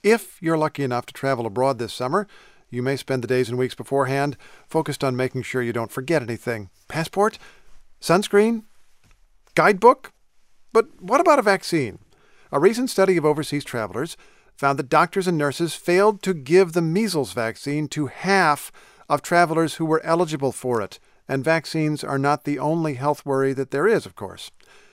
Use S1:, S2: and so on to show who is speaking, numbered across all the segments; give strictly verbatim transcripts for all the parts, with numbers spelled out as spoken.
S1: If you're lucky enough to travel abroad this summer, you may spend the days and weeks beforehand focused on making sure you don't forget anything. Passport? Sunscreen? Guidebook? But what about a vaccine? A recent study of overseas travelers found that doctors and nurses failed to give the measles vaccine to half of travelers who were eligible for it. And vaccines are not the only health worry that there is, of course.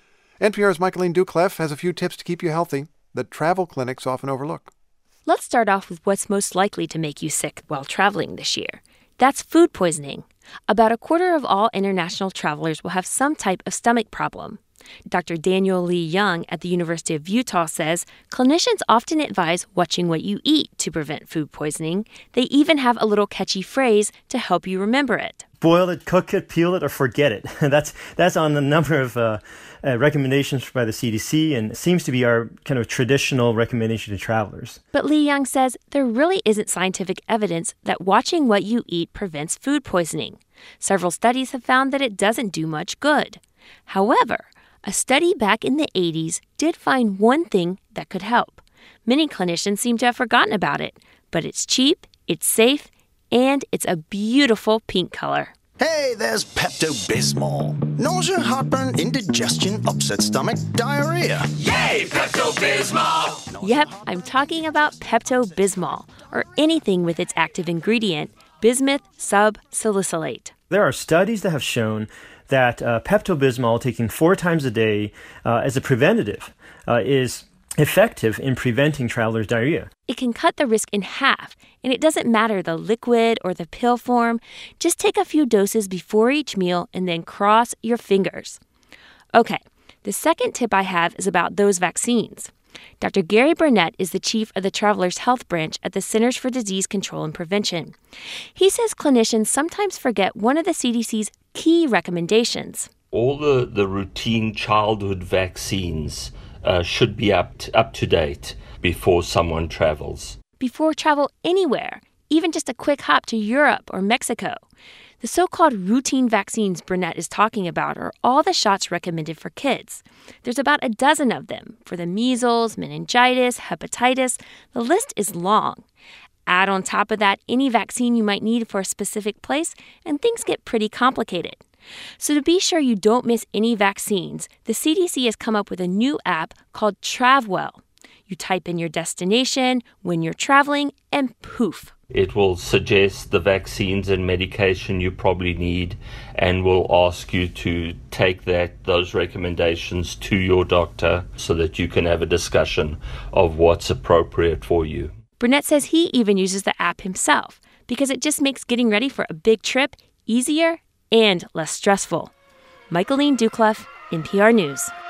S1: N P R's Michaeline Doucleff has a few tips to keep you healthy that travel clinics often overlook.
S2: Let's start off with what's most likely to make you sick while traveling this year. That's food poisoning. About a quarter of all international travelers will have some type of stomach problem. Doctor Daniel Lee Young at the University of Utah says clinicians often advise watching what you eat to prevent food poisoning. They even have a little catchy phrase to help you remember it.
S3: Boil it, cook it, peel it, or forget it. that's that's on a number of uh, uh, recommendations by the C D C, and it seems to be our kind of traditional recommendation to travelers.
S2: But Lee Young says there really isn't scientific evidence that watching what you eat prevents food poisoning. Several studies have found that it doesn't do much good. However, a study back in the eighties did find one thing that could help. Many clinicians seem to have forgotten about it, but it's cheap, it's safe, and it's a beautiful pink color.
S4: Hey, there's Pepto-Bismol. Nausea, heartburn, indigestion, upset stomach, diarrhea.
S5: Yay, Pepto-Bismol!
S2: Yep, I'm talking about Pepto-Bismol, or anything with its active ingredient, bismuth subsalicylate.
S3: There are studies that have shown that uh, Pepto-Bismol taken four times a day uh, as a preventative uh, is effective in preventing travelers' diarrhea.
S2: It can cut the risk in half, and it doesn't matter the liquid or the pill form. Just take a few doses before each meal and then cross your fingers. Okay, the second tip I have is about those vaccines. Doctor Gary Burnett is the chief of the Travelers Health Branch at the Centers for Disease Control and Prevention. He says clinicians sometimes forget one of the C D C's key recommendations.
S6: All the, the routine childhood vaccines uh, should be up to, up to date before someone travels.
S2: Before travel anywhere, even just a quick hop to Europe or Mexico. The so-called routine vaccines Burnett is talking about are all the shots recommended for kids. There's about a dozen of them for the measles, meningitis, hepatitis. The list is long. Add on top of that any vaccine you might need for a specific place, and things get pretty complicated. So to be sure you don't miss any vaccines, the C D C has come up with a new app called TravWell. You type in your destination, when you're traveling, and poof.
S6: It will suggest the vaccines and medication you probably need and will ask you to take that those recommendations to your doctor so that you can have a discussion of what's appropriate for you.
S2: Burnett says he even uses the app himself because it just makes getting ready for a big trip easier and less stressful. Michaeline Doucleff, N P R News.